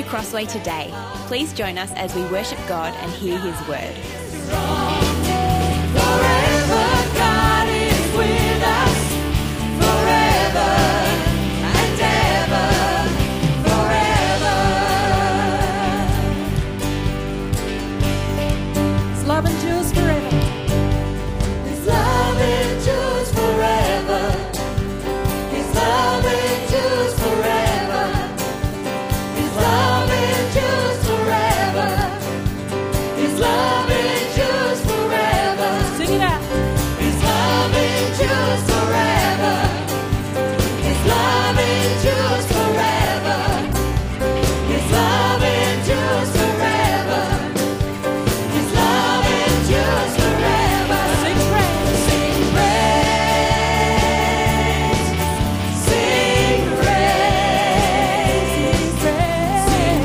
Crossway today. Please join us as we worship God and hear His word. Forever God is with us, forever and ever, forever. His love endures forever. His love endures forever. His love endures forever. His love endures forever. His love endures forever. Sing it out. His love endures forever. His love endures forever. His love endures forever. His love endures forever. Sing praise. Sing praise. Sing praise. Sing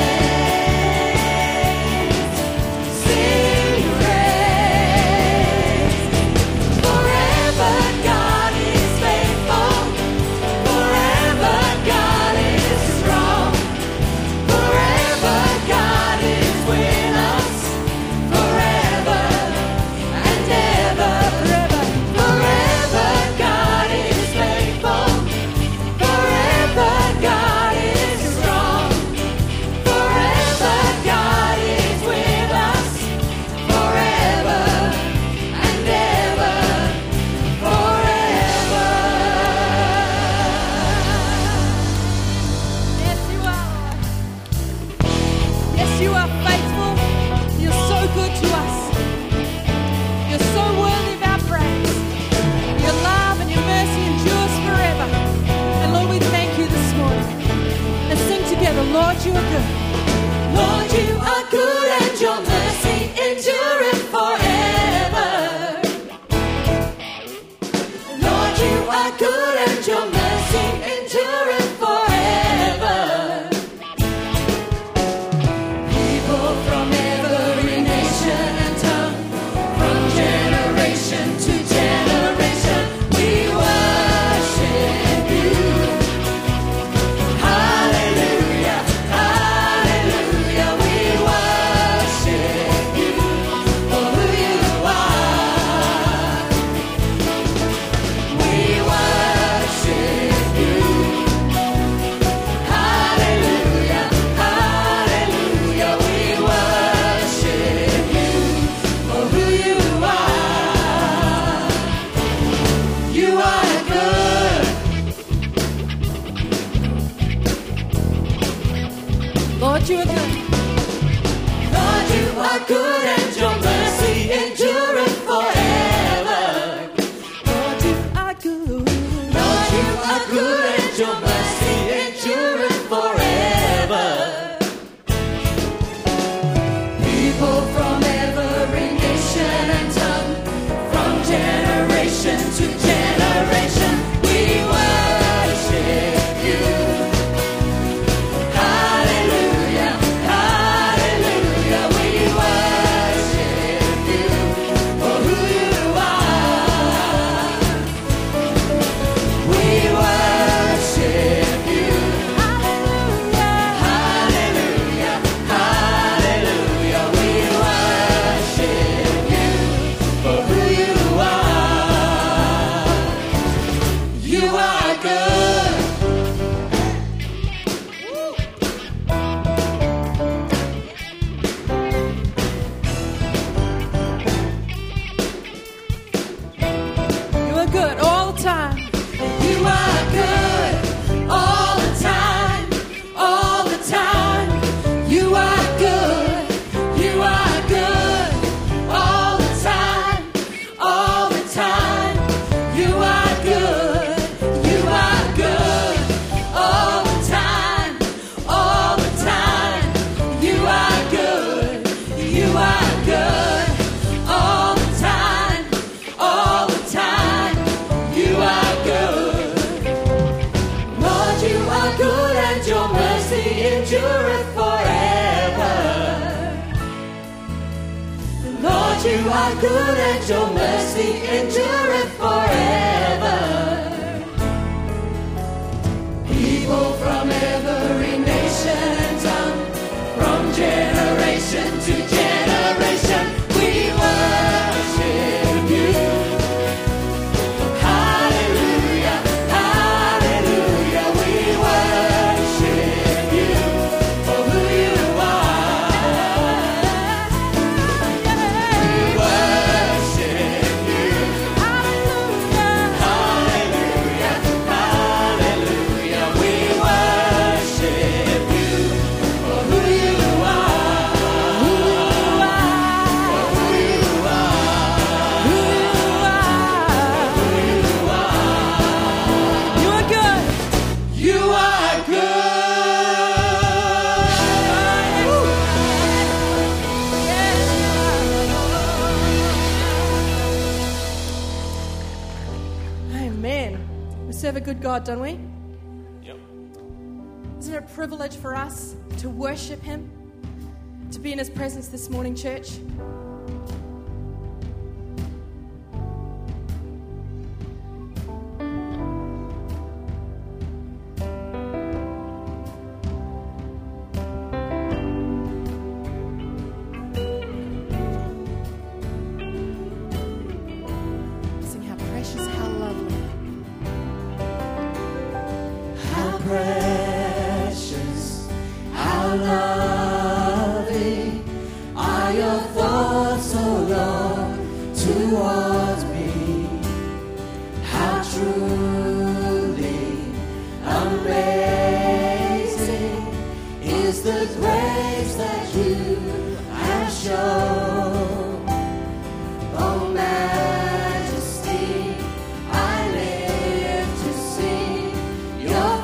praise. Sing praise. Forever God is faithful. Forever God is strong. Forever God is with us. Forever and ever. Forever God is faithful. Forever God is strong. Forever God is with us. Forever and ever. Forever. Yes, you are. Yes, you are faithful. You're so good to us. You're so worthy of our praise. Your love and your mercy endures forever. And Lord, we thank you this morning. Let's sing together. Lord, you are good. Lord, you are good and your mercy endureth forever. Lord, you are good and your mercy endureth forever. People from every nation and tongue, from generation to generation, we worship you. Hallelujah, hallelujah, we worship you for who you are. We worship you. Hallelujah, hallelujah, we worship you for who you are. You are good. Lord, you are good. Lord, you are good and your mercy endureth forever. Lord, you are good. Lord, you are good and your mercy endureth forever. People from every nation and tongue, from generation to generation, we worship you. Hallelujah, hallelujah, we worship you for who you are. We worship you. Hallelujah, hallelujah, we worship you for who you are. You are good. You are good all the time. You are good all the time. All the time. You are good. You are good all the time. All the time. You are good. You are good all the time. All the time. You are good. You are good all the time. All the time. You are good. Lord, you are good and your mercy endureth forever. Lord, you are good and your mercy endureth forever. People from every nation and tongue, Amen. We serve a good God, don't we? Yep. Isn't it a privilege for us to worship Him, to be in His presence this morning, church? Sing how precious, how lovely. How precious, how lovely are your thoughts, O Lord, towards me. How truly amazing is the grace that you have shown. Oh, Majesty, I live to sing your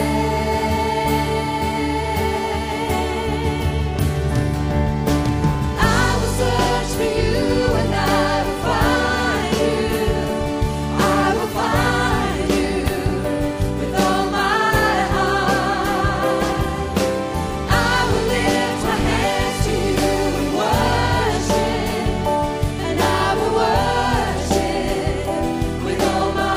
fame. I will search for you and I will find you. I will find you with all my heart. I will lift my hands to you and worship, and I will worship with all my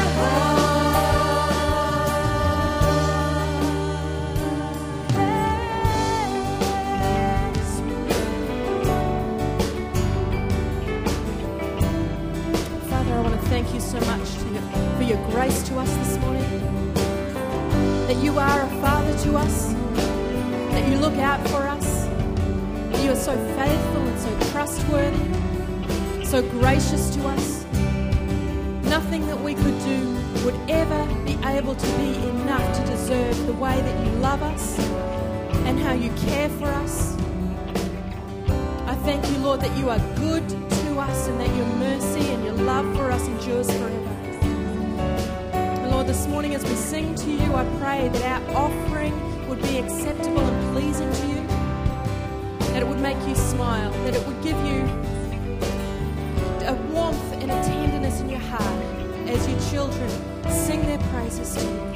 Father, I want to thank you so much for your grace to us this morning. That you are a Father to us. That you look out for us. That you are so faithful and so trustworthy. So gracious to us. Nothing that we could do would ever be able to be enough to deserve the way that you love us and how you care for us. I thank you, Lord, that you are good to us and that your mercy and your love for us endures forever. And Lord, this morning as we sing to you, I pray that our offering would be acceptable and pleasing to you, that it would make you smile, that it would give you a warmth and a tenderness in your heart as your children sing their praises to you.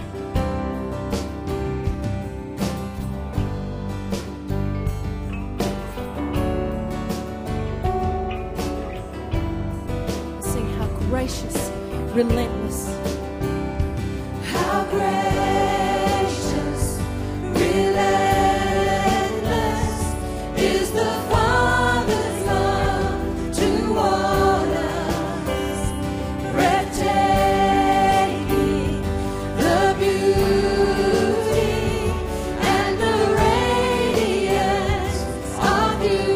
Sing how gracious, relentless. How gracious, relentless is the Father's love toward us. Breathtaking, the beauty and the radiance of you.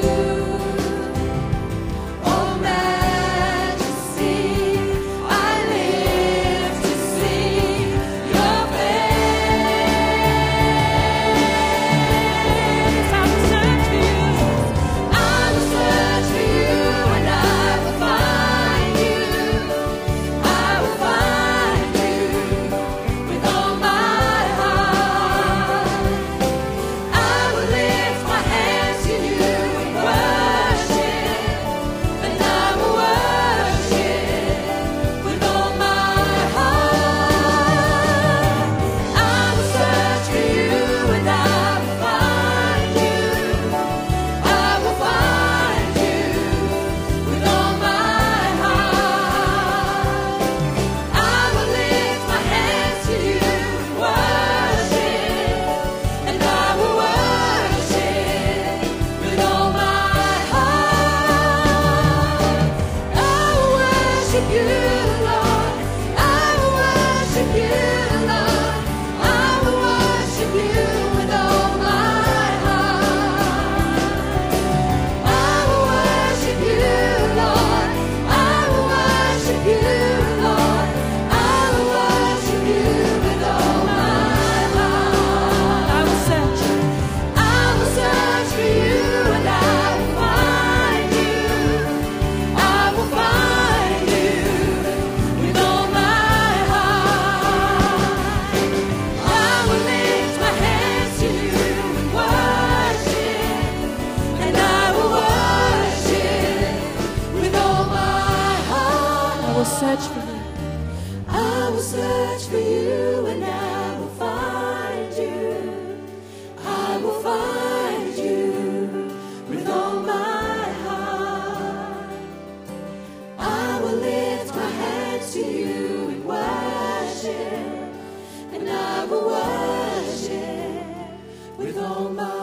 Oh, Majesty, I live will search for you and I will find you. I will find you with all my heart. I will lift my hands to you in worship, and I will worship with all my heart.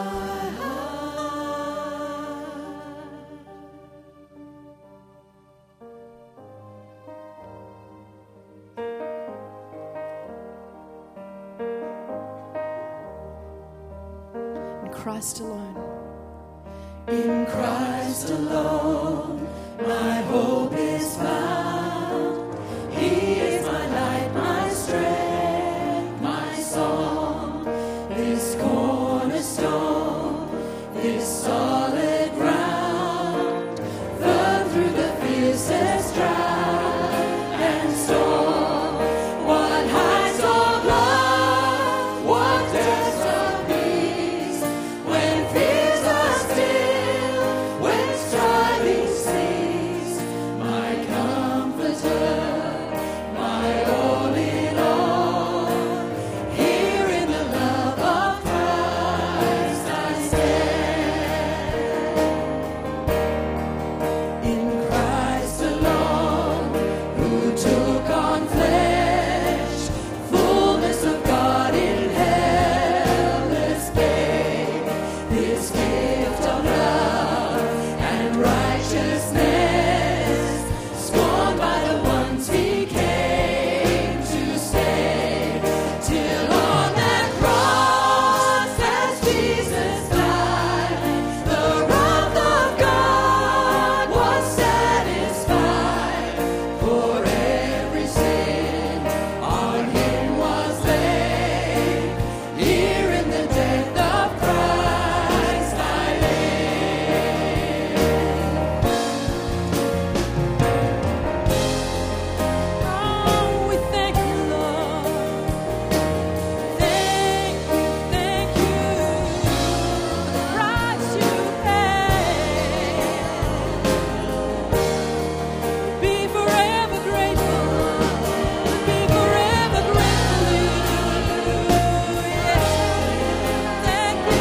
Christ alone. In Christ alone, my hope is found. He is my light, my strength, my song. This cornerstone, this solid ground, firm through the fiercest drought and storm. What heights of love, what depths of peace, when fears are still, when striving cease. My comforter, my all in all, here in the love of Christ I stand. In Christ alone, who took on flesh, fullness of God in helpless babe, this gift of love and righteousness, scorned by the ones he came to save, till on that cross as Jesus died, the wrath of God was satisfied. For every sin on him was laid. Here in the death of Christ I live. Oh, we thank you, Lord. Thank you for the price you paid. Be forever grateful. Be forever grateful to you. Yes. Thank you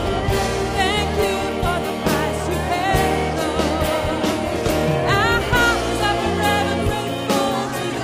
for the price you paid, Lord. Our hearts are forever grateful to you.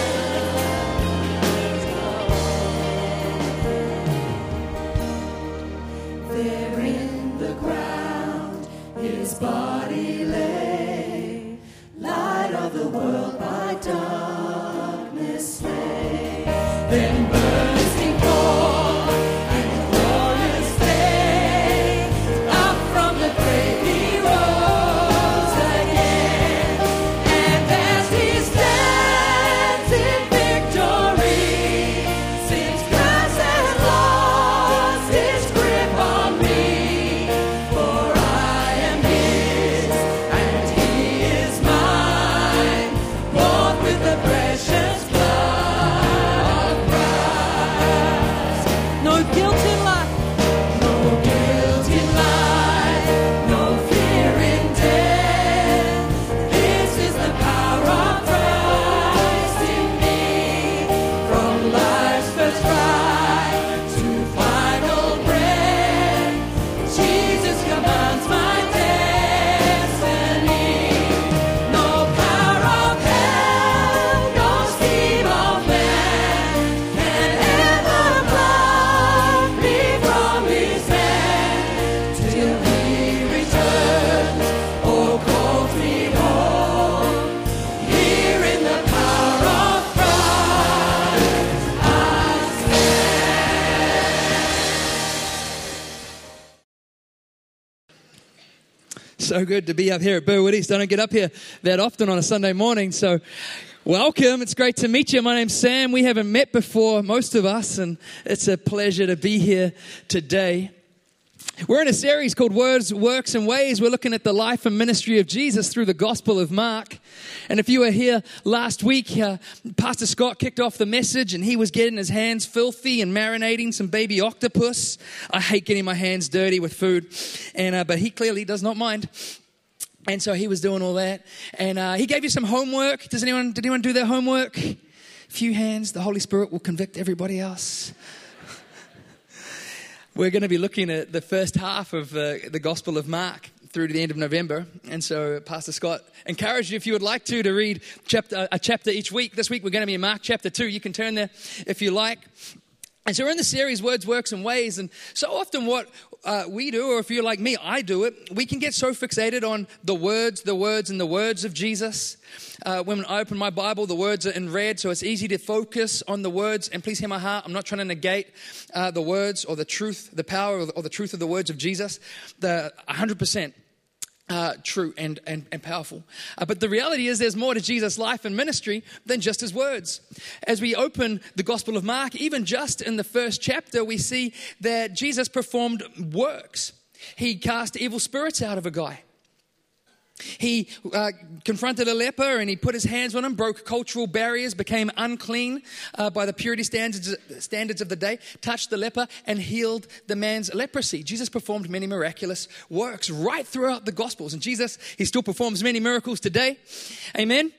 There in the ground his body lay, light of the world by darkness slain. Then bursting forth and glorious day, up from the grave he rose again. And as he stands in victory, since Christ has lost his grip on me, for I am his and he is mine, bought with the precious blood of Christ. No guilt in life. No guilt in life, no fear in death. This is the power of Christ in me. From life's first cry to final breath, Jesus commands my destiny. No power of hell, no scheme of man can ever pluck me from his hand, till he returns or calls me home. Here in the power of Christ I So good to be up here at Burwood East. I don't get up here that often on a Sunday morning, so welcome. It's great to meet you. My name's Sam. We haven't met before, most of us, and it's a pleasure to be here today. We're in a series called Words, Works, and Ways. We're looking at the life and ministry of Jesus through the Gospel of Mark. And if you were here last week, Pastor Scott kicked off the message and he was getting his hands filthy and marinating some baby octopus. I hate getting my hands dirty with food, but he clearly does not mind. And so he was doing all that. And he gave you some homework. Did anyone do their homework? Few hands, the Holy Spirit will convict everybody else. We're going to be looking at the first half of the Gospel of Mark through to the end of November. And so Pastor Scott encouraged you, if you would like to read a chapter each week. This week we're going to be in Mark chapter 2. You can turn there if you like. And so we're in the series, Words, Works, and Ways. And so often what we do, or if you're like me, I do it, we can get so fixated on the words, and the words of Jesus. When I open my Bible, the words are in red, so it's easy to focus on the words. And please hear my heart, I'm not trying to negate the words or the truth, the power or the truth of the words of Jesus. The 100%. True and powerful. But the reality is there's more to Jesus' life and ministry than just his words. As we open the Gospel of Mark, even just in the first chapter, we see that Jesus performed works. He cast evil spirits out of a guy. He confronted a leper and he put his hands on him, broke cultural barriers, became unclean by the purity standards of the day, touched the leper and healed the man's leprosy. Jesus performed many miraculous works right throughout the Gospels. And Jesus, he still performs many miracles today. Amen.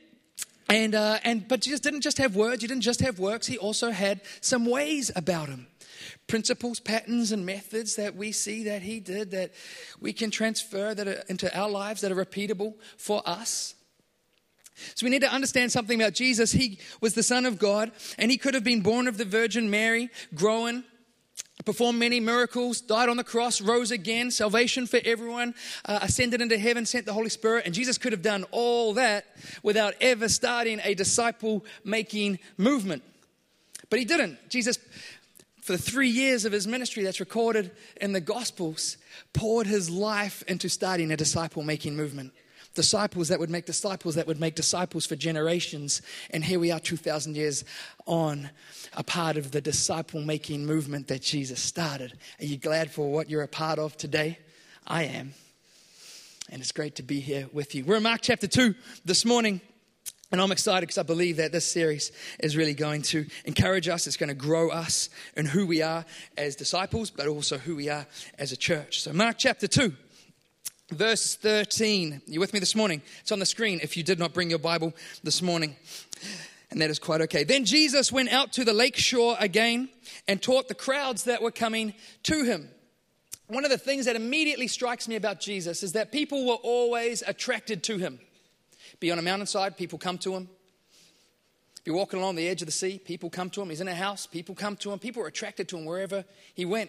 But Jesus didn't just have words. He didn't just have works. He also had some ways about him. Principles, patterns, and methods that we see that he did that we can transfer into our lives that are repeatable for us. So we need to understand something about Jesus. He was the Son of God, and he could have been born of the Virgin Mary, growing, performed many miracles, died on the cross, rose again, salvation for everyone, ascended into heaven, sent the Holy Spirit. And Jesus could have done all that without ever starting a disciple-making movement. But he didn't. Jesus, for the 3 years of his ministry that's recorded in the Gospels, poured his life into starting a disciple-making movement. Disciples that would make disciples for generations. And here we are 2,000 years on, a part of the disciple-making movement that Jesus started. Are you glad for what you're a part of today? I am. And it's great to be here with you. We're in Mark chapter 2 this morning. And I'm excited because I believe that this series is really going to encourage us. It's going to grow us in who we are as disciples, but also who we are as a church. So Mark chapter 2, verse 13. You with me this morning? It's on the screen if you did not bring your Bible this morning. And that is quite okay. Then Jesus went out to the lake shore again and taught the crowds that were coming to him. One of the things that immediately strikes me about Jesus is that people were always attracted to him. Be on a mountainside, people come to him. Be walking along the edge of the sea, people come to him. He's in a house, people come to him. People are attracted to him wherever he went.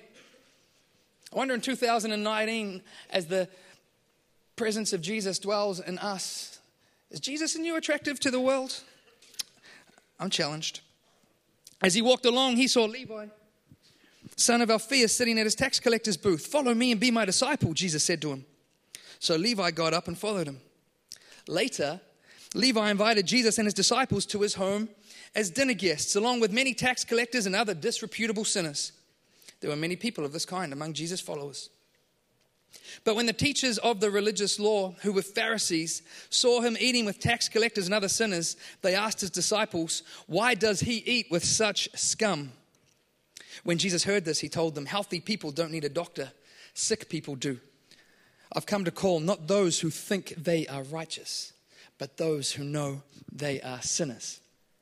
I wonder in 2019, as the presence of Jesus dwells in us, is Jesus in you attractive to the world? I'm challenged. As he walked along, he saw Levi, son of Alphaeus, sitting at his tax collector's booth. Follow me and be my disciple, Jesus said to him. So Levi got up and followed him. Later, Levi invited Jesus and his disciples to his home as dinner guests, along with many tax collectors and other disreputable sinners. There were many people of this kind among Jesus' followers. But when the teachers of the religious law, who were Pharisees, saw him eating with tax collectors and other sinners, they asked his disciples, "Why does he eat with such scum?" When Jesus heard this, he told them, "Healthy people don't need a doctor, sick people do. I've come to call not those who think they are righteous, but those who know they are sinners."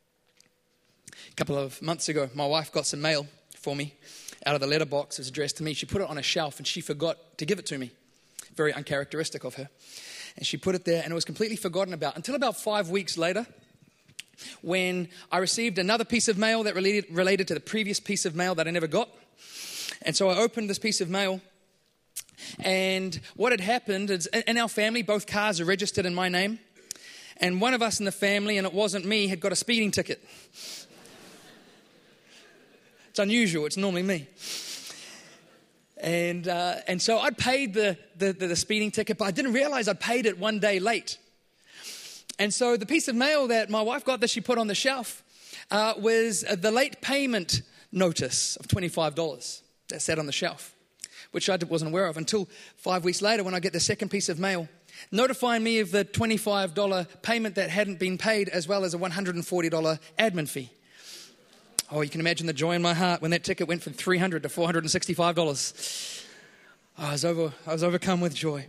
A couple of months ago, my wife got some mail for me out of the letterbox. It was addressed to me. She put it on a shelf and she forgot to give it to me. Very uncharacteristic of her. And she put it there and it was completely forgotten about until about 5 weeks later, when I received another piece of mail that related to the previous piece of mail that I never got. And so I opened this piece of mail. And what had happened is, in our family, both cars are registered in my name. And one of us in the family, and it wasn't me, had got a speeding ticket. It's unusual. It's normally me. And so I'd paid the speeding ticket, but I didn't realize I'd paid it 1 day late. And so the piece of mail that my wife got that she put on the shelf was the late payment notice of $25 that sat on the shelf, which I wasn't aware of until 5 weeks later when I get the second piece of mail notifying me of the $25 payment that hadn't been paid, as well as a $140 admin fee. Oh, you can imagine the joy in my heart when that ticket went from $300 to $465. I was overcome with joy.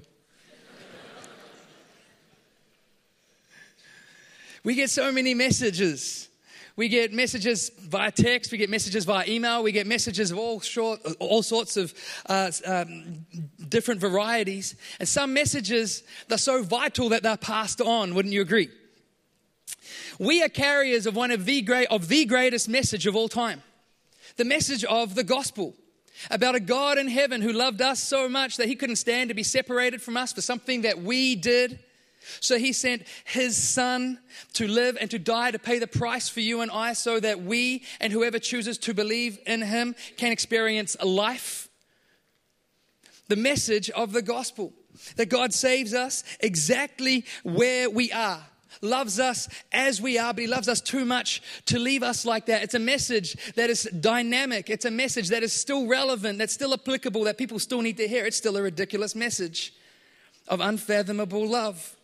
We get so many messages We get messages via text, we get messages via email, we get messages of all sorts of different varieties. And some messages, they're so vital that they're passed on, wouldn't you agree? We are carriers of one of the greatest message of all time. The message of the gospel. About a God in heaven who loved us so much that he couldn't stand to be separated from us for something that we did. So he sent his son to live and to die to pay the price for you and I so that we and whoever chooses to believe in him can experience life. The message of the gospel, that God saves us exactly where we are, loves us as we are, but he loves us too much to leave us like that. It's a message that is dynamic. It's a message that is still relevant, that's still applicable, that people still need to hear. It's still a ridiculous message of unfathomable love.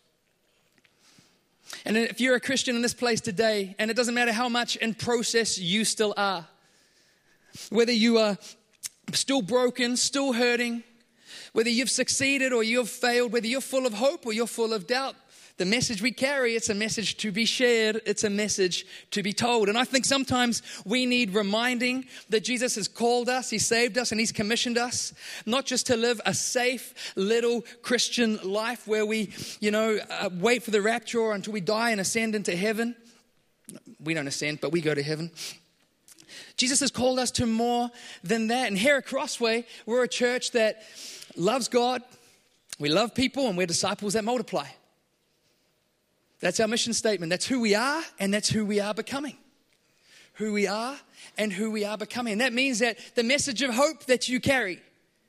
And if you're a Christian in this place today, and it doesn't matter how much in process you still are, whether you are still broken, still hurting, whether you've succeeded or you've failed, whether you're full of hope or you're full of doubt, the message we carry, it's a message to be shared. It's a message to be told. And I think sometimes we need reminding that Jesus has called us, he saved us, and he's commissioned us, not just to live a safe little Christian life where we, wait for the rapture until we die and ascend into heaven. We don't ascend, but we go to heaven. Jesus has called us to more than that. And here at Crossway, we're a church that loves God, we love people, and we're disciples that multiply. That's our mission statement. That's who we are, and that's who we are becoming. Who we are and who we are becoming. And that means that the message of hope that you carry,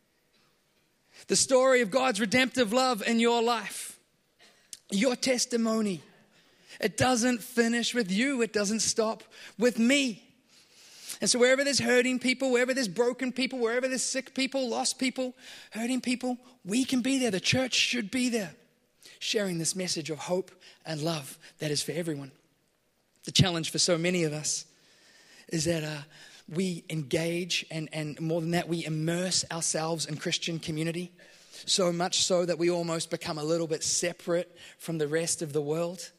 the story of God's redemptive love in your life, your testimony, it doesn't finish with you. It doesn't stop with me. And so wherever there's hurting people, wherever there's broken people, wherever there's sick people, lost people, hurting people, we can be there. The church should be there, sharing this message of hope and love that is for everyone. The challenge for so many of us is that we engage and more than that, we immerse ourselves in Christian community, so much so that we almost become a little bit separate from the rest of the world.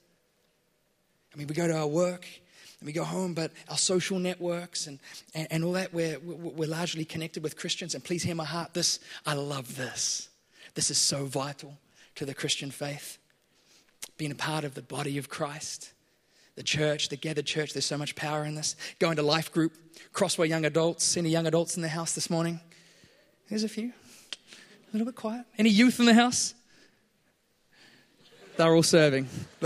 I mean, we go to our work and we go home, but our social networks and all that, we're largely connected with Christians. And please hear my heart, I love this. This is so vital to the Christian faith. Being a part of the body of Christ, the church, the gathered church, there's so much power in this. Going to life group, Crossway young adults. Any young adults in the house this morning? There's a few. A little bit quiet. Any youth in the house? They're all serving.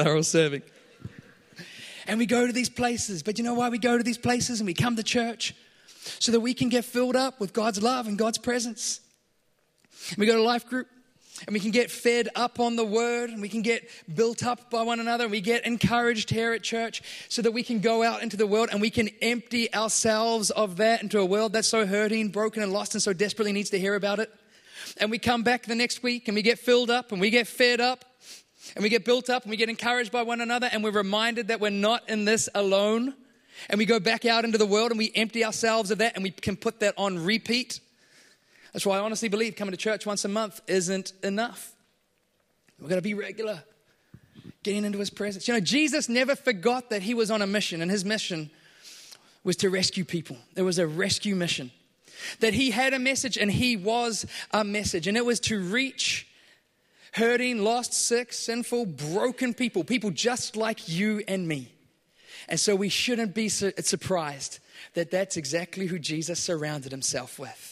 And we go to these places. But you know why we go to these places and we come to church? So that we can get filled up with God's love and God's presence. And we go to life group. And we can get fed up on the word, and we can get built up by one another, and we get encouraged here at church so that we can go out into the world and we can empty ourselves of that into a world that's so hurting, broken, and lost and so desperately needs to hear about it. And we come back the next week and we get filled up and we get fed up and we get built up and we get encouraged by one another, and we're reminded that we're not in this alone. And we go back out into the world and we empty ourselves of that, and we can put that on repeat. That's why I honestly believe coming to church once a month isn't enough. We've got to be regular, getting into his presence. Jesus never forgot that he was on a mission, and his mission was to rescue people. There was a rescue mission. That he had a message, and he was a message. And it was to reach hurting, lost, sick, sinful, broken people just like you and me. And so we shouldn't be surprised that that's exactly who Jesus surrounded himself with.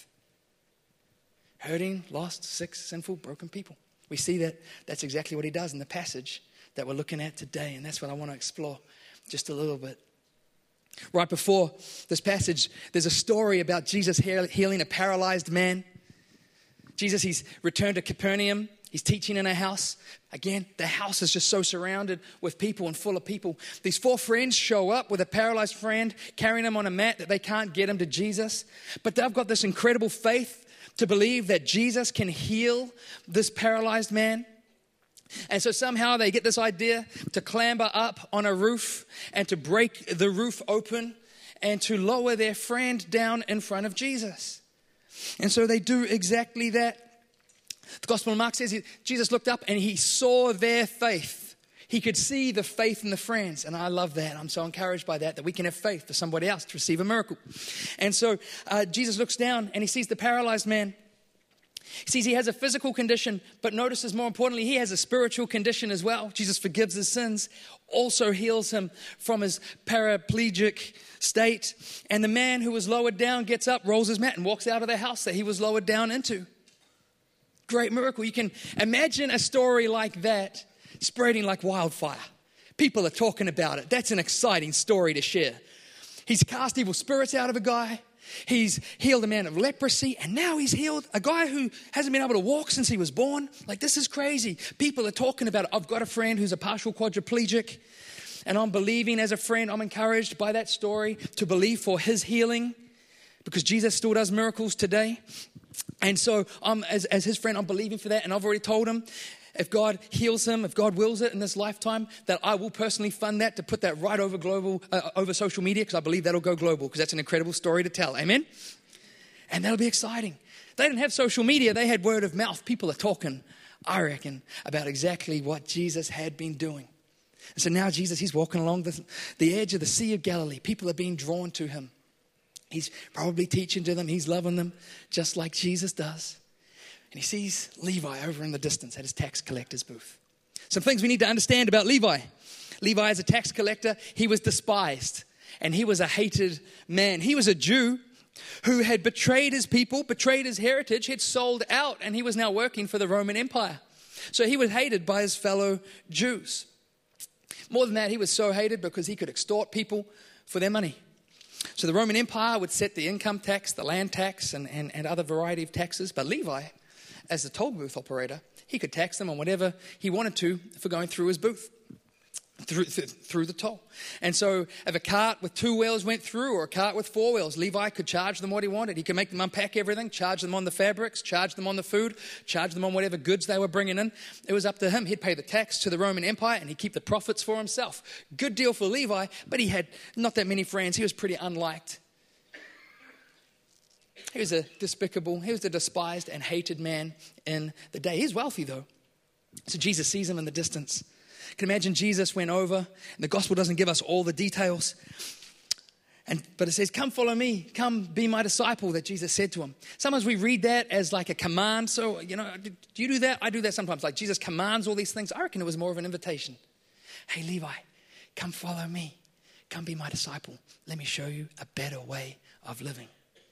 Hurting, lost, sick, sinful, broken people. We see that that's exactly what he does in the passage that we're looking at today. And that's what I want to explore just a little bit. Right before this passage, there's a story about Jesus healing a paralyzed man. Jesus, he's returned to Capernaum. He's teaching in a house. Again, the house is just so surrounded with people and full of people. These 4 friends show up with a paralyzed friend, carrying him on a mat that they can't get him to Jesus. But they've got this incredible faith to believe that Jesus can heal this paralyzed man. And so somehow they get this idea to clamber up on a roof and to break the roof open and to lower their friend down in front of Jesus. And so they do exactly that. The Gospel of Mark says Jesus looked up and he saw their faith. He could see the faith in the friends. And I love that. I'm so encouraged by that we can have faith for somebody else to receive a miracle. And so Jesus looks down and he sees the paralyzed man. He sees he has a physical condition, but notices more importantly, he has a spiritual condition as well. Jesus forgives his sins, also heals him from his paraplegic state. And the man who was lowered down gets up, rolls his mat, and walks out of the house that he was lowered down into. Great miracle. You can imagine a story like that spreading like wildfire. People are talking about it. That's an exciting story to share. He's cast evil spirits out of a guy. He's healed a man of leprosy, and now he's healed a guy who hasn't been able to walk since he was born. Like, this is crazy. People are talking about it. I've got a friend who's a partial quadriplegic, and I'm believing as a friend. I'm encouraged by that story to believe for his healing, because Jesus still does miracles today. And so as his friend, I'm believing for that, and I've already told him, if God heals him, if God wills it in this lifetime, that I will personally fund that to put that right over over social media, because I believe that'll go global, because that's an incredible story to tell. Amen? And that'll be exciting. They didn't have social media. They had word of mouth. People are talking, I reckon, about exactly what Jesus had been doing. And so now Jesus, he's walking along the edge of the Sea of Galilee. People are being drawn to him. He's probably teaching to them. He's loving them just like Jesus does. And he sees Levi over in the distance at his tax collector's booth. Some things we need to understand about Levi. Levi, as a tax collector, he was despised. And he was a hated man. He was a Jew who had betrayed his people, betrayed his heritage. He had sold out, and he was now working for the Roman Empire. So he was hated by his fellow Jews. More than that, he was so hated because he could extort people for their money. So the Roman Empire would set the income tax, the land tax, and other variety of taxes. But Levi, as the toll booth operator, he could tax them on whatever he wanted to for going through his booth, through the toll. And so if a cart with 2 wheels went through, or a cart with 4 wheels, Levi could charge them what he wanted. He could make them unpack everything, charge them on the fabrics, charge them on the food, charge them on whatever goods they were bringing in. It was up to him. He'd pay the tax to the Roman Empire, and he'd keep the profits for himself. Good deal for Levi, but he had not that many friends. He was pretty unliked. He was a despised and hated man in the day. He's wealthy, though. So Jesus sees him in the distance. You can imagine Jesus went over, and the gospel doesn't give us all the details. But it says, come follow me, come be my disciple, that Jesus said to him. Sometimes we read that as like a command. So, do you do that? I do that sometimes. Like Jesus commands all these things. I reckon it was more of an invitation. Hey, Levi, come follow me. Come be my disciple. Let me show you a better way of living.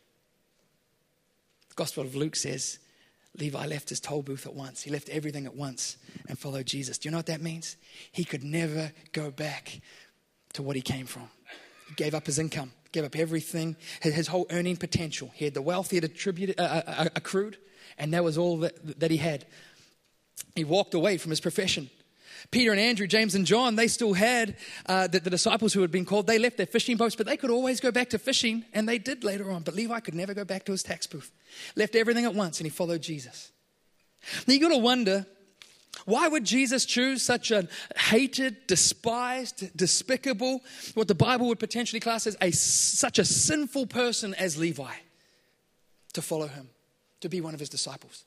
The Gospel of Luke says, Levi left his toll booth at once. He left everything at once and followed Jesus. Do you know what that means? He could never go back to what he came from. He gave up his income, gave up everything, his whole earning potential. He had the wealth he had accrued, and that was all that he had. He walked away from his profession. Peter and Andrew, James and John, they still had the disciples who had been called. They left their fishing boats, but they could always go back to fishing, and they did later on. But Levi could never go back to his tax booth. Left everything at once, and he followed Jesus. Now you got to wonder, why would Jesus choose such a hated, despised, despicable, what the Bible would potentially class as such a sinful person as Levi, to follow him, to be one of his disciples?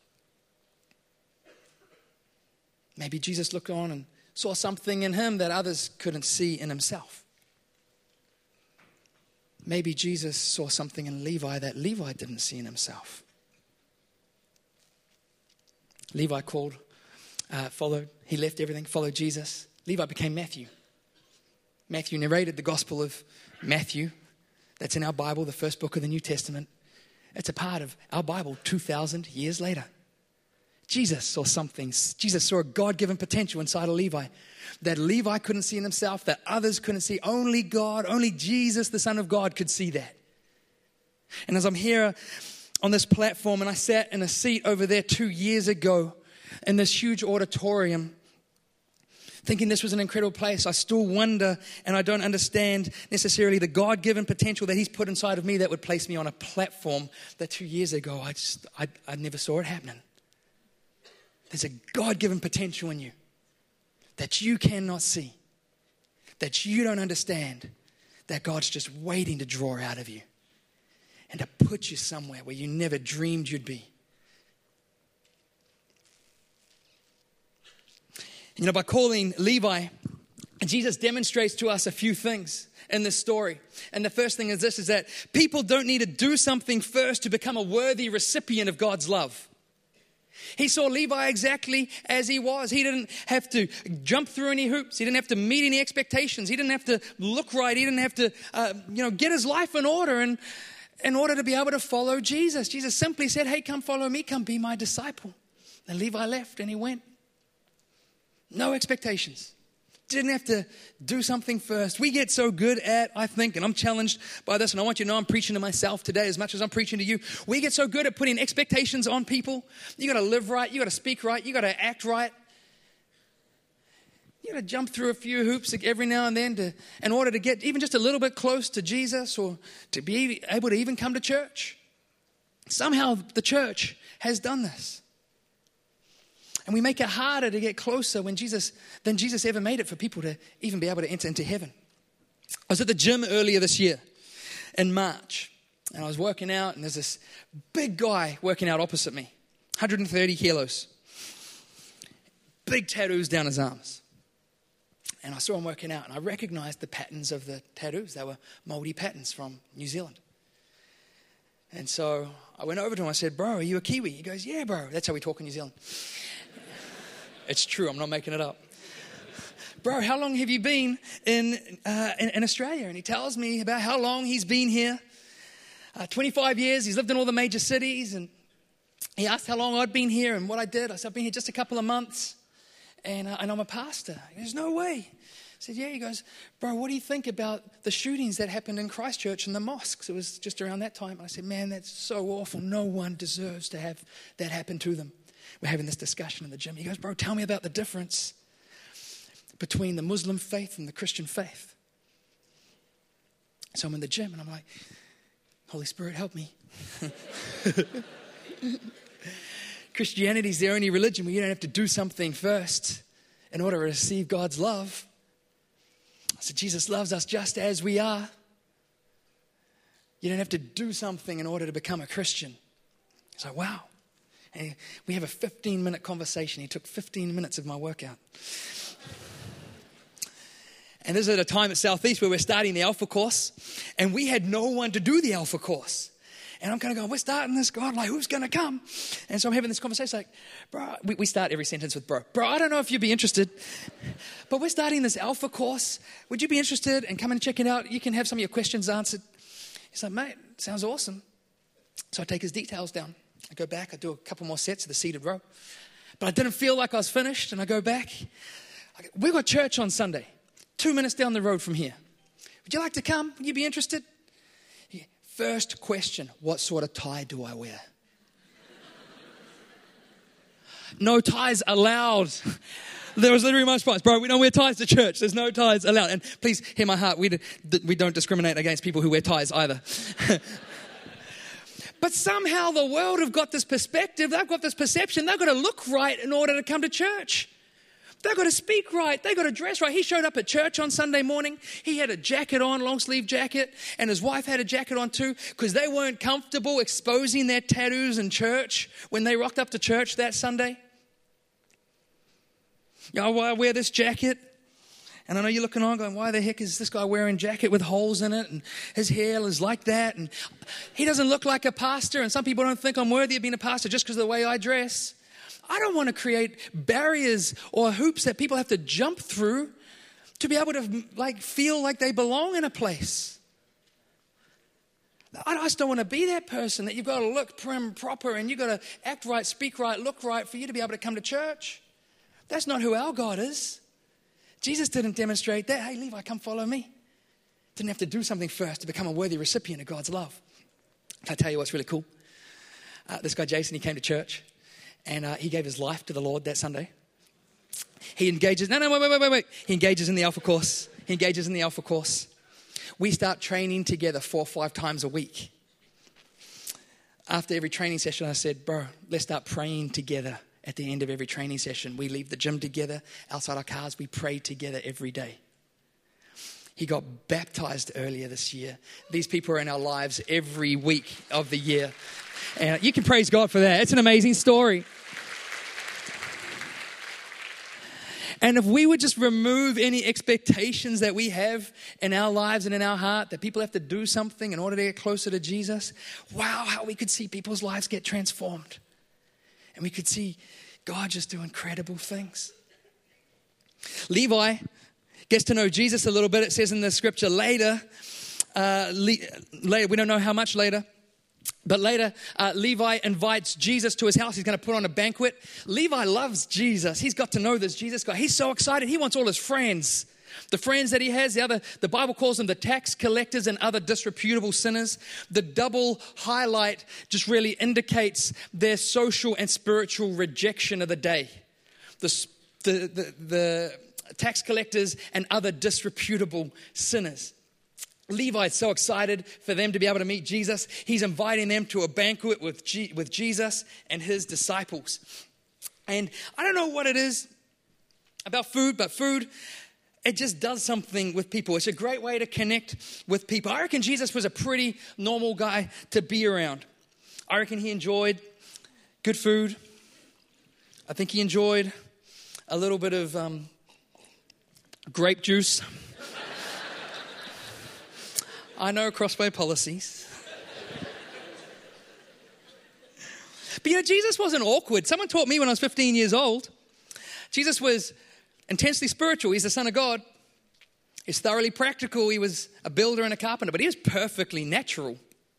Maybe Jesus looked on and saw something in him that others couldn't see in himself. Maybe Jesus saw something in Levi that Levi didn't see in himself. Levi followed. He left everything, followed Jesus. Levi became Matthew. Matthew narrated the Gospel of Matthew. That's in our Bible, the first book of the New Testament. It's a part of our Bible 2,000 years later. Jesus saw something. Jesus saw a God-given potential inside of Levi that Levi couldn't see in himself, that others couldn't see. Only God, only Jesus, the Son of God, could see that. And as I'm here on this platform, and I sat in a seat over there 2 years ago in this huge auditorium, thinking this was an incredible place, I still wonder, and I don't understand necessarily the God-given potential that he's put inside of me that would place me on a platform that 2 years ago I never saw it happening. There's a God-given potential in you that you cannot see, that you don't understand, that God's just waiting to draw out of you and to put you somewhere where you never dreamed you'd be. You know, by calling Levi, Jesus demonstrates to us a few things in this story. And the first thing is this, is that people don't need to do something first to become a worthy recipient of God's love. He saw Levi exactly as he was. He didn't have to jump through any hoops. He didn't have to meet any expectations. He didn't have to look right. He didn't have to, get his life in order and in order to be able to follow Jesus. Jesus simply said, hey, come follow me. Come be my disciple. And Levi left and he went. No expectations. Didn't have to do something first. We get so good at, I think, and I'm challenged by this, and I want you to know I'm preaching to myself today as much as I'm preaching to you. We get so good at putting expectations on people. You got to live right. You got to speak right. You got to act right. You got to jump through a few hoops every now and then in order to get even just a little bit close to Jesus or to be able to even come to church. Somehow the church has done this. And we make it harder to get closer than Jesus ever made it for people to even be able to enter into heaven. I was at the gym earlier this year in March, and I was working out, and there's this big guy working out opposite me, 130 kilos, big tattoos down his arms. And I saw him working out, and I recognized the patterns of the tattoos. They were Māori patterns from New Zealand. And so I went over to him, I said, bro, are you a Kiwi? He goes, yeah, bro. That's how we talk in New Zealand. It's true, I'm not making it up. Bro, how long have you been in Australia? And he tells me about how long he's been here. 25 years, he's lived in all the major cities. And he asked how long I'd been here and what I did. I said, I've been here just a couple of months. And I'm a pastor. He goes, no way. I said, yeah. He goes, bro, what do you think about the shootings that happened in Christchurch and the mosques? It was just around that time. I said, man, that's so awful. No one deserves to have that happen to them. We're having this discussion in the gym. He goes, bro, tell me about the difference between the Muslim faith and the Christian faith. So I'm in the gym and I'm like, Holy Spirit, help me. Christianity is the only religion where you don't have to do something first in order to receive God's love. I said, Jesus loves us just as we are. You don't have to do something in order to become a Christian. It's like, wow. And we have a 15-minute conversation. He took 15 minutes of my workout. And this is at a time at Southeast where we're starting the Alpha course. And we had no one to do the Alpha course. And I'm kind of going, we're starting this, God, like, who's going to come? And so I'm having this conversation like, bro, we start every sentence with bro. Bro, I don't know if you'd be interested, but we're starting this Alpha course. Would you be interested? And come and check it out. You can have some of your questions answered. He's like, mate, sounds awesome. So I take his details down. I go back, I do a couple more sets of the seated row. But I didn't feel like I was finished, and I go back. We've got church on Sunday, 2 minutes down the road from here. Would you like to come? Would you be interested? Yeah. First question, what sort of tie do I wear? No ties allowed. There was literally my response, bro, we don't wear ties to church. There's no ties allowed. And please hear my heart, we don't discriminate against people who wear ties either. But somehow the world have got this perspective, they've got this perception, they've got to look right in order to come to church. They've got to speak right, they've got to dress right. He showed up at church on Sunday morning, he had a jacket on, long sleeve jacket, and his wife had a jacket on too, because they weren't comfortable exposing their tattoos in church when they rocked up to church that Sunday. I wear this jacket. And I know you're looking on going, why the heck is this guy wearing a jacket with holes in it? And his hair is like that. And he doesn't look like a pastor. And some people don't think I'm worthy of being a pastor just because of the way I dress. I don't want to create barriers or hoops that people have to jump through to be able to feel like they belong in a place. I just don't want to be that person that you've got to look prim, proper, and you've got to act right, speak right, look right for you to be able to come to church. That's not who our God is. Jesus didn't demonstrate that. Hey, Levi, come follow me. Didn't have to do something first to become a worthy recipient of God's love. Can I tell you what's really cool? This guy, Jason, he came to church and he gave his life to the Lord that Sunday. He engages, wait. He engages in the Alpha course. We start training together 4 or 5 times a week. After every training session, I said, bro, let's start praying together. At the end of every training session, we leave the gym together, outside our cars, we pray together every day. He got baptized earlier this year. These people are in our lives every week of the year. And you can praise God for that. It's an amazing story. And if we would just remove any expectations that we have in our lives and in our heart, that people have to do something in order to get closer to Jesus, wow, how we could see people's lives get transformed. And we could see God just do incredible things. Levi gets to know Jesus a little bit. It says in the scripture later, we don't know how much later, but later, Levi invites Jesus to his house. He's going to put on a banquet. Levi loves Jesus. He's got to know this Jesus guy. He's so excited. He wants all his friends. The friends that he has, the Bible calls them the tax collectors and other disreputable sinners. The double highlight just really indicates their social and spiritual rejection of the day. The tax collectors and other disreputable sinners. Levi is so excited for them to be able to meet Jesus. He's inviting them to a banquet with Jesus and his disciples. And I don't know what it is about food, but food, it just does something with people. It's a great way to connect with people. I reckon Jesus was a pretty normal guy to be around. I reckon he enjoyed good food. I think he enjoyed a little bit of grape juice. I know Crossway policies. But Jesus wasn't awkward. Someone taught me when I was 15 years old. Jesus was intensely spiritual. He's the Son of God. He's thoroughly practical. He was a builder and a carpenter, but he was perfectly natural.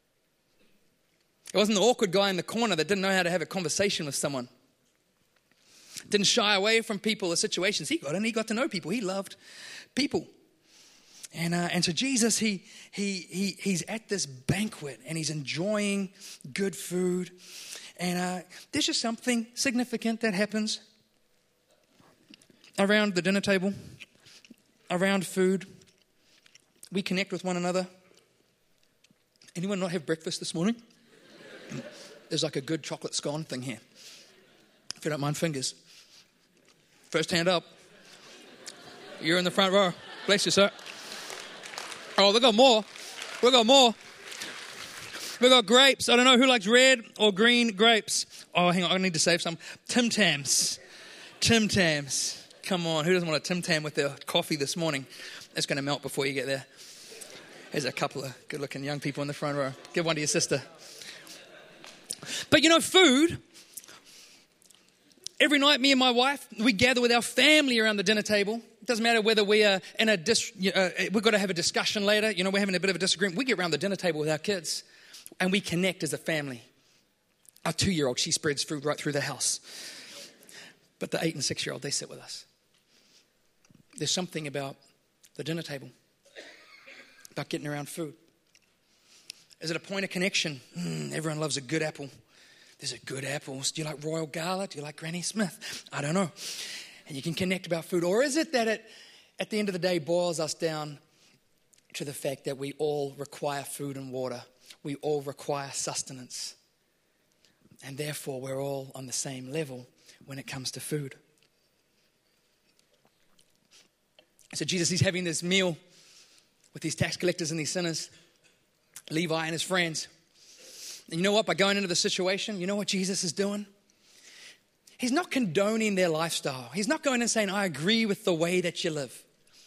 He wasn't the awkward guy in the corner that didn't know how to have a conversation with someone. Didn't shy away from people or situations. He got to know people. He loved people. And so Jesus, he's at this banquet and he's enjoying good food. And there's just something significant that happens around the dinner table, around food. We connect with one another. Anyone not have breakfast this morning? There's like a good chocolate scone thing here. If you don't mind fingers. First hand up. You're in the front row. Bless you, sir. Oh, we got more. We got more. We got grapes. I don't know who likes red or green grapes. Oh, hang on. I need to save some. Tim Tams. Tim Tams. Come on. Who doesn't want a Tim Tam with their coffee this morning? It's going to melt before you get there. There's a couple of good-looking young people in the front row. Give one to your sister. But food. Every night, me and my wife, we gather with our family around the dinner table. It doesn't matter whether we are in we've got to have a discussion later. We're having a bit of a disagreement. We get around the dinner table with our kids and we connect as a family. Our 2-year-old, she spreads food right through the house. But the 8 and 6-year-old, they sit with us. There's something about the dinner table, about getting around food. Is it a point of connection? Everyone loves a good apple. There's a good apples. Do you like Royal Gala? Do you like Granny Smith? I don't know. And you can connect about food. Or is it that it, at the end of the day, boils us down to the fact that we all require food and water. We all require sustenance. And therefore, we're all on the same level when it comes to food. So Jesus, he's having this meal with these tax collectors and these sinners, Levi and his friends. And you know what? By going into the situation, you know what Jesus is doing? He's not condoning their lifestyle. He's not going and saying, I agree with the way that you live.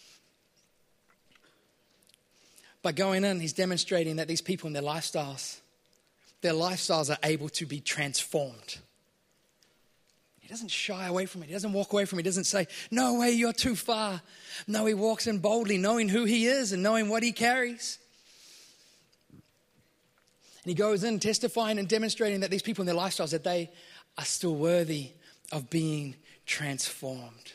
By going in, he's demonstrating that these people and their lifestyles are able to be transformed. He doesn't shy away from it. He doesn't walk away from it. He doesn't say, no way, you're too far. No, he walks in boldly, knowing who he is and knowing what he carries. And he goes in testifying and demonstrating that these people in their lifestyles, that they are still worthy of being transformed.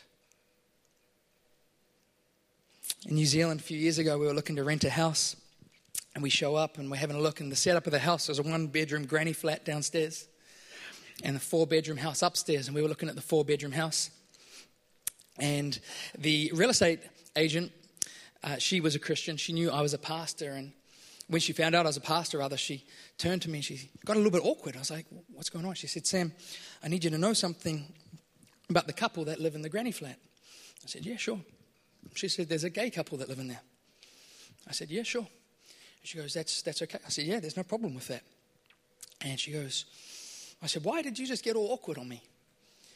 In New Zealand, a few years ago, we were looking to rent a house. And we show up and we're having a look. And the setup of the house, there's a 1-bedroom granny flat downstairs and a 4-bedroom house upstairs. And we were looking at the 4-bedroom house. And the real estate agent, she was a Christian. She knew I was a pastor. And when she found out I was a pastor, she turned to me and she got a little bit awkward. I was like, what's going on? She said, Sam, I need you to know something about the couple that live in the granny flat. I said, yeah, sure. She said, there's a gay couple that live in there. I said, yeah, sure. And she goes, that's okay. I said, yeah, there's no problem with that. And she goes, I said, why did you just get all awkward on me?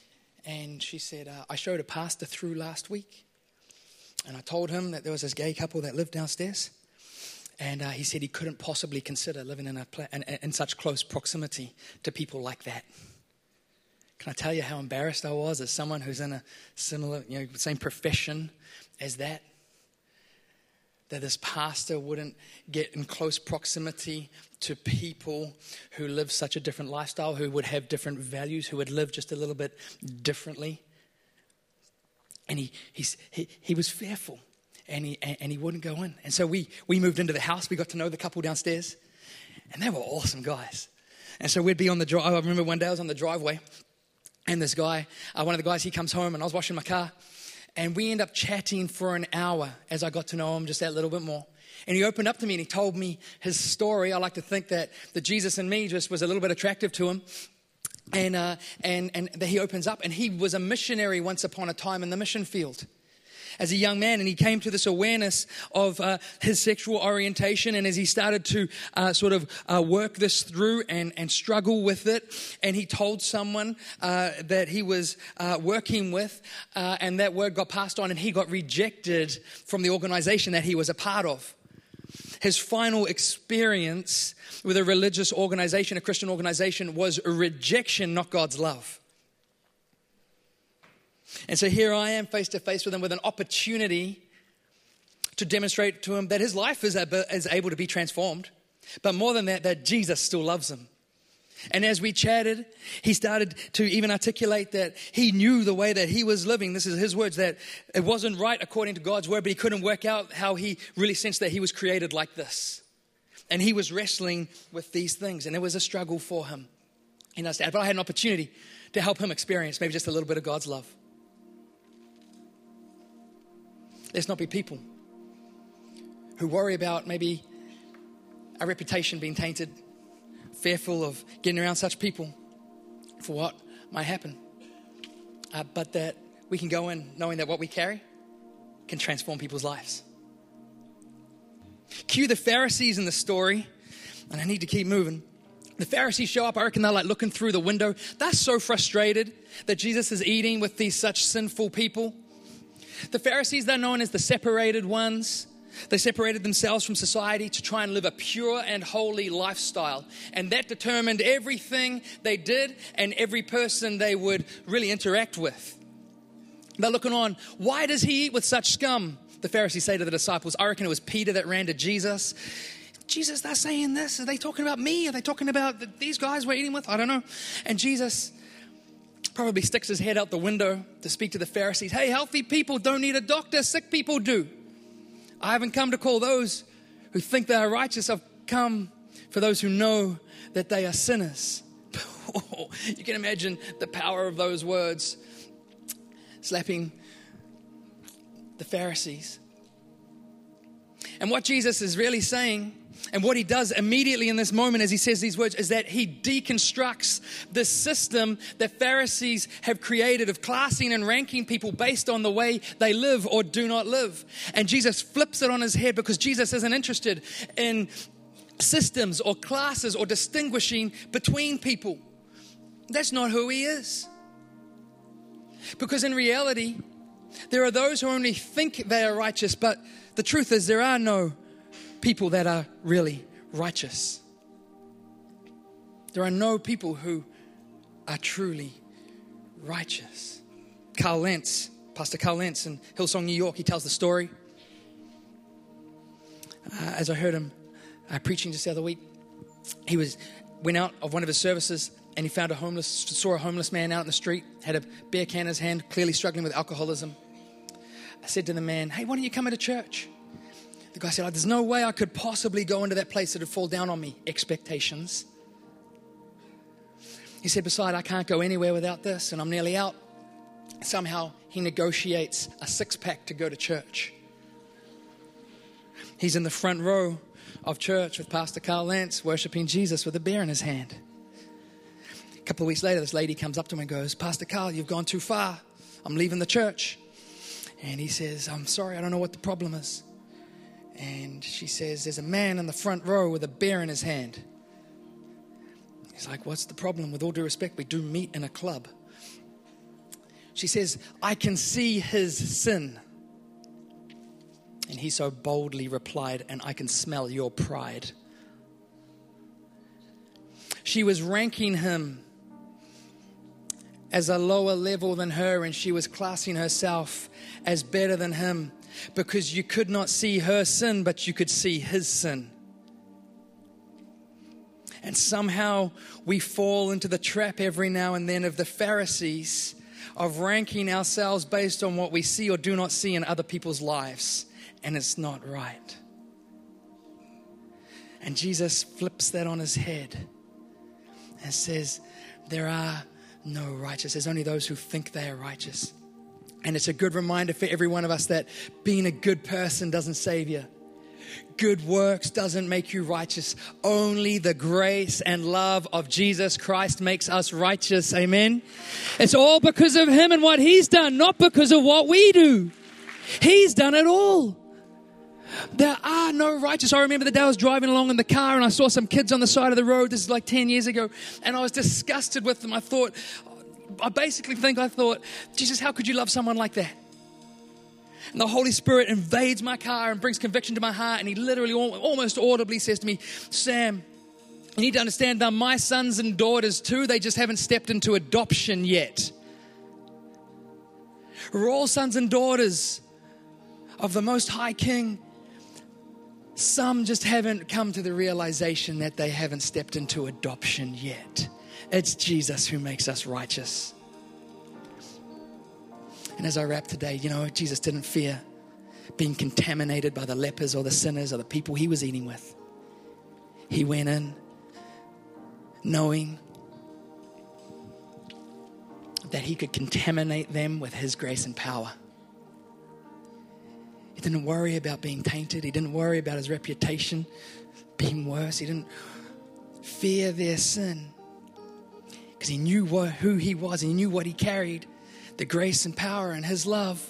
And she said, I showed a pastor through last week. And I told him that there was this gay couple that lived downstairs. And he said he couldn't possibly consider living in such close proximity to people like that. Can I tell you how embarrassed I was as someone who's in a similar, same profession as that? That this pastor wouldn't get in close proximity to people who live such a different lifestyle, who would have different values, who would live just a little bit differently. And he was fearful, and he wouldn't go in. And so we moved into the house. We got to know the couple downstairs, and they were awesome guys. And so we'd be on the drive. I remember one day I was on the driveway, and this guy, one of the guys, he comes home, and I was washing my car. And we end up chatting for an hour as I got to know him just that little bit more. And he opened up to me and he told me his story. I like to think that the Jesus in me just was a little bit attractive to him. And he opens up, and he was a missionary once upon a time in the mission field as a young man, and he came to this awareness of his sexual orientation, and as he started to work this through and struggle with it, and he told someone that he was working with, and that word got passed on, and he got rejected from the organization that he was a part of. His final experience with a religious organization, a Christian organization, was a rejection, not God's love. And so here I am face to face with him with an opportunity to demonstrate to him that his life is able to be transformed. But more than that, that Jesus still loves him. And as we chatted, he started to even articulate that he knew the way that he was living. This is his words, that it wasn't right according to God's word, but he couldn't work out how he really sensed that he was created like this. And he was wrestling with these things, and it was a struggle for him. But I had an opportunity to help him experience maybe just a little bit of God's love. Let's not be people who worry about maybe our reputation being tainted, fearful of getting around such people for what might happen. But that we can go in knowing that what we carry can transform people's lives. Cue the Pharisees in the story, and I need to keep moving. The Pharisees show up. I reckon they're like looking through the window. They're so frustrated that Jesus is eating with these such sinful people. The Pharisees, they're known as the separated ones. They separated themselves from society to try and live a pure and holy lifestyle. And that determined everything they did and every person they would really interact with. They're looking on. Why does he eat with such scum? The Pharisees say to the disciples. I reckon it was Peter that ran to Jesus. Jesus, they're saying this. Are they talking about me? Are they talking about these guys we're eating with? I don't know. And Jesus probably sticks his head out the window to speak to the Pharisees. Hey, healthy people don't need a doctor. Sick people do. I haven't come to call those who think they are righteous. I've come for those who know that they are sinners. You can imagine the power of those words slapping the Pharisees. And what Jesus is really saying, and what he does immediately in this moment as he says these words, is that he deconstructs the system that Pharisees have created of classing and ranking people based on the way they live or do not live. And Jesus flips it on his head, because Jesus isn't interested in systems or classes or distinguishing between people. That's not who he is. Because in reality, there are those who only think they are righteous, but the truth is there are no people that are really righteous. There are no people who are truly righteous. Carl Lentz, Pastor Carl Lentz in Hillsong, New York, he tells the story. As I heard him preaching just the other week, he went out of one of his services and he saw a homeless man out in the street, had a beer can in his hand, clearly struggling with alcoholism. I said to the man, hey, why don't you come into church? The guy said, there's no way I could possibly go into that place that would fall down on me. Expectations. He said, besides, I can't go anywhere without this, and I'm nearly out. Somehow he negotiates a 6-pack to go to church. He's in the front row of church with Pastor Carl Lentz, worshiping Jesus with a beer in his hand. A couple of weeks later, this lady comes up to him and goes, Pastor Carl, you've gone too far. I'm leaving the church. And he says, I'm sorry, I don't know what the problem is. And she says, there's a man in the front row with a beer in his hand. He's like, what's the problem? With all due respect, we do meet in a club. She says, I can see his sin. And he so boldly replied, and I can smell your pride. She was ranking him as a lower level than her, and she was classing herself as better than him because you could not see her sin, but you could see his sin. And somehow we fall into the trap every now and then of the Pharisees of ranking ourselves based on what we see or do not see in other people's lives. And it's not right. And Jesus flips that on his head and says, there are no righteous. There's only those who think they are righteous. And it's a good reminder for every one of us that being a good person doesn't save you. Good works doesn't make you righteous. Only the grace and love of Jesus Christ makes us righteous. Amen. It's all because of him and what he's done, not because of what we do. He's done it all. There are no righteous. I remember the day I was driving along in the car and I saw some kids on the side of the road. This is like 10 years ago. And I was disgusted with them. I thought, Jesus, how could you love someone like that? And the Holy Spirit invades my car and brings conviction to my heart. And he literally almost audibly says to me, Sam, you need to understand they're my sons and daughters too. They just haven't stepped into adoption yet. We're all sons and daughters of the Most High King. Some just haven't come to the realization that they haven't stepped into adoption yet. It's Jesus who makes us righteous. And as I wrap today, Jesus didn't fear being contaminated by the lepers or the sinners or the people he was eating with. He went in knowing that he could contaminate them with his grace and power. He didn't worry about being tainted. He didn't worry about his reputation being worse. He didn't fear their sin because he knew who he was. He knew what he carried, the grace and power and his love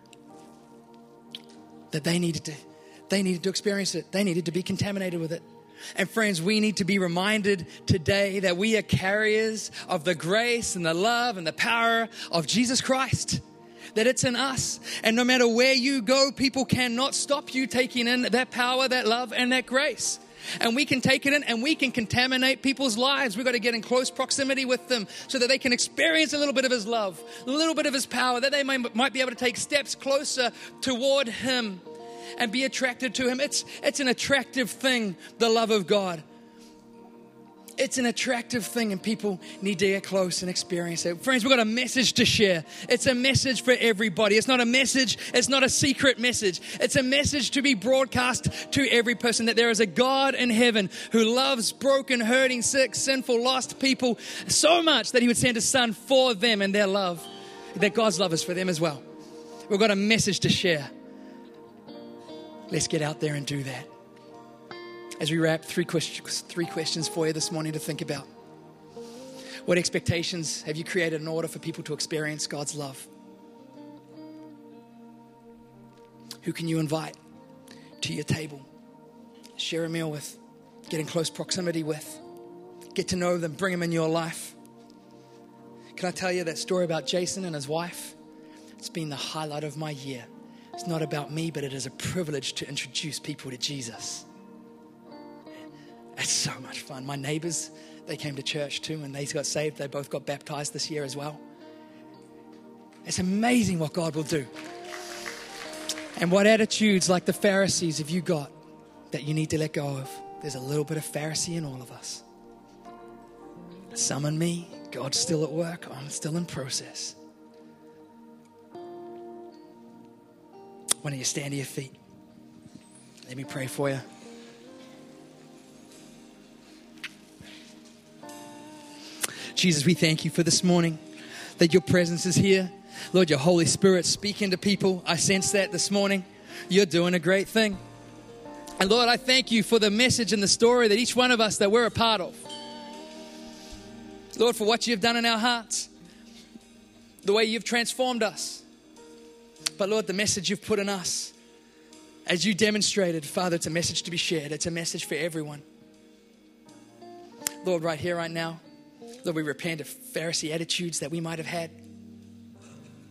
that they needed to experience it. They needed to be contaminated with it. And friends, we need to be reminded today that we are carriers of the grace and the love and the power of Jesus Christ. That it's in us. And no matter where you go, people cannot stop you taking in that power, that love, and that grace. And we can take it in and we can contaminate people's lives. We've got to get in close proximity with them so that they can experience a little bit of his love, a little bit of his power, that they might be able to take steps closer toward him and be attracted to him. It's an attractive thing, the love of God. It's an attractive thing and people need to get close and experience it. Friends, we've got a message to share. It's a message for everybody. It's not a message. It's not a secret message. It's a message to be broadcast to every person that there is a God in heaven who loves broken, hurting, sick, sinful, lost people so much that he would send his son for them and their love, that God's love is for them as well. We've got a message to share. Let's get out there and do that. As we wrap, three questions for you this morning to think about. What expectations have you created in order for people to experience God's love? Who can you invite to your table? Share a meal with, get in close proximity with, get to know them, bring them in your life. Can I tell you that story about Jason and his wife? It's been the highlight of my year. It's not about me, but it is a privilege to introduce people to Jesus. It's so much fun. My neighbors, they came to church too and they got saved. They both got baptized this year as well. It's amazing what God will do. And what attitudes like the Pharisees have you got that you need to let go of? There's a little bit of Pharisee in all of us. Some in me, God's still at work. I'm still in process. Why don't you stand to your feet? Let me pray for you. Jesus, we thank you for this morning, that your presence is here. Lord, your Holy Spirit speaking to people. I sense that this morning. You're doing a great thing. And Lord, I thank you for the message and the story that each one of us, that we're a part of. Lord, for what you've done in our hearts, the way you've transformed us. But Lord, the message you've put in us, as you demonstrated, Father, it's a message to be shared. It's a message for everyone. Lord, right here, right now, Lord, we repent of Pharisee attitudes that we might have had.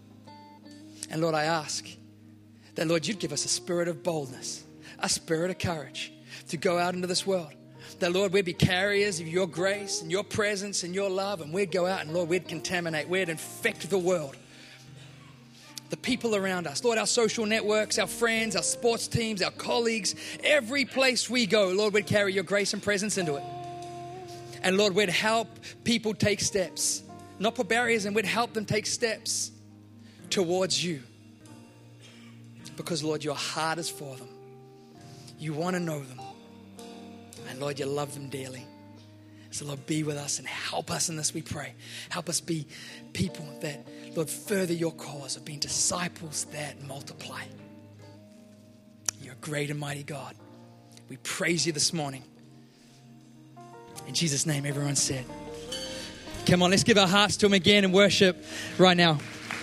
And Lord, I ask that, Lord, you'd give us a spirit of boldness, a spirit of courage to go out into this world. That, Lord, we'd be carriers of your grace and your presence and your love, and we'd go out and, Lord, we'd contaminate, we'd infect the world, the people around us. Lord, our social networks, our friends, our sports teams, our colleagues, every place we go, Lord, we'd carry your grace and presence into it. And Lord, we'd help people take steps, not put barriers, and we'd help them take steps towards you. Because, Lord, your heart is for them. You want to know them. And Lord, you love them dearly. So Lord, be with us and help us in this, we pray. Help us be people that, Lord, further your cause of being disciples that multiply. You're a great and mighty God. We praise you this morning. In Jesus' name, everyone said. Come on, let's give our hearts to him again and worship right now.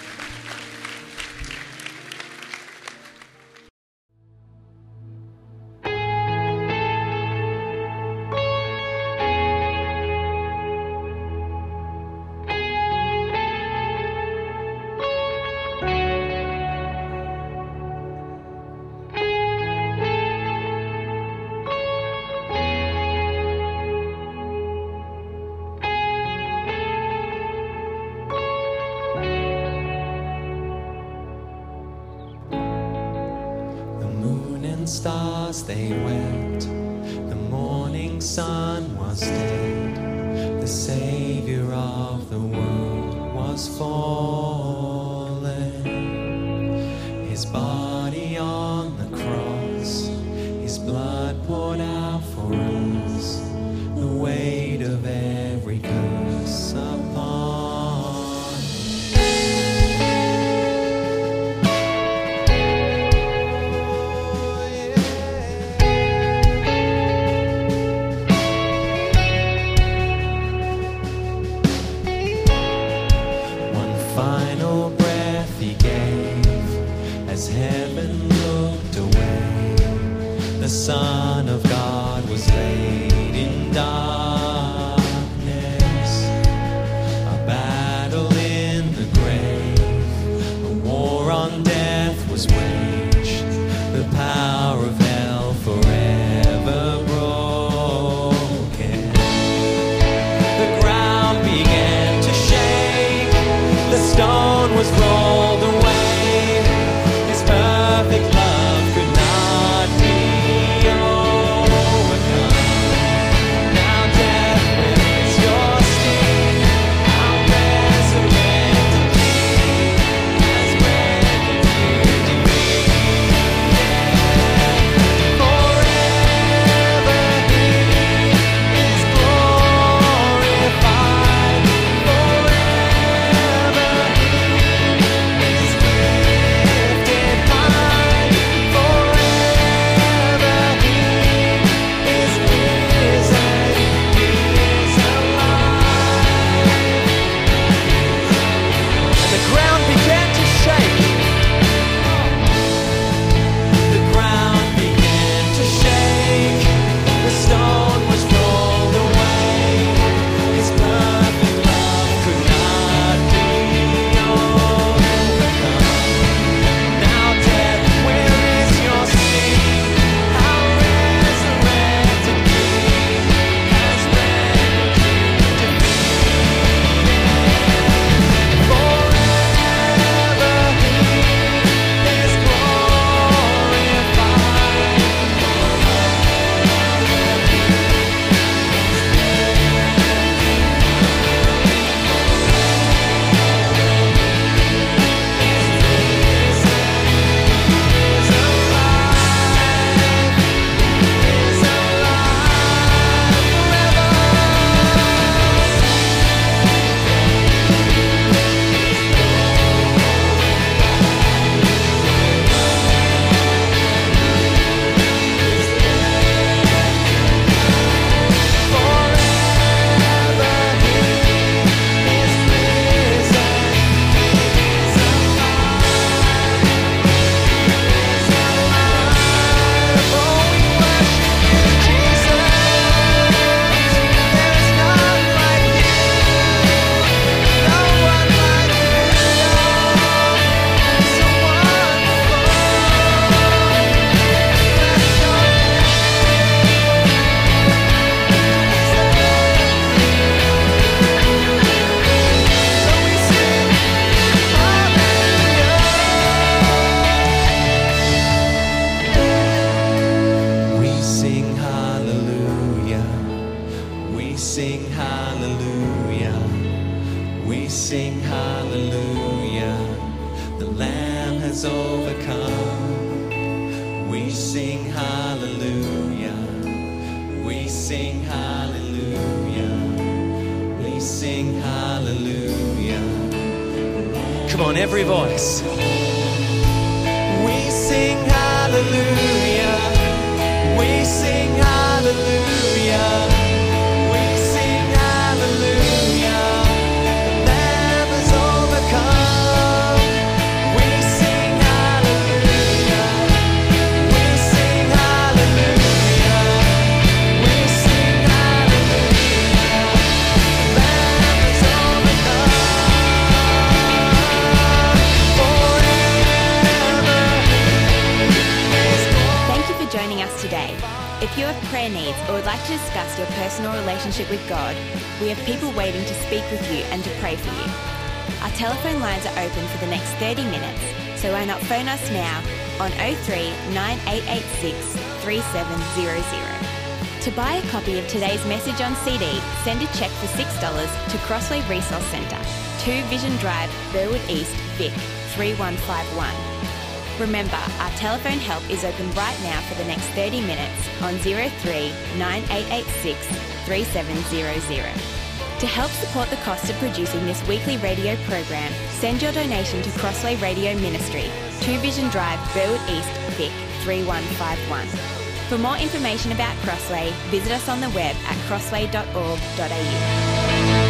Stars they wept, the morning sun was dead, the Savior of the world was fallen. His body on the cross, his blood poured out for us, the weight of every curse upon. Heaven looked away, the Son of God was laid in darkness. A battle in the grave, a war on death was waged, the power of hell forever broken. The ground began to shake, the stone was rolled away. Perfect love could not be overcome. We sing hallelujah. We sing hallelujah. The Lamb has overcome. We sing hallelujah. We sing hallelujah. We sing hallelujah. Come on, every voice. We sing hallelujah. We sing hallelujah. We sing hallelujah. The Lamb has overcome. We sing hallelujah. We sing hallelujah. We sing hallelujah. The Lamb has overcome. Thank you for joining us today. If you have prayer needs or would like to discuss your personal relationship with God, we have people waiting to speak with you and to pray for you. Our telephone lines are open for the next 30 minutes, so why not phone us now on 03 9886 3700. To buy a copy of today's message on CD, send a cheque for $6 to Crossway Resource Centre, 2 Vision Drive, Burwood East, Vic, 3151. Remember, our telephone help is open right now for the next 30 minutes on 03 9886 3700. To help support the cost of producing this weekly radio program, send your donation to Crossway Radio Ministry, 2 Vision Drive, Burwood East, Vic, 3151. For more information about Crossway, visit us on the web at crossway.org.au.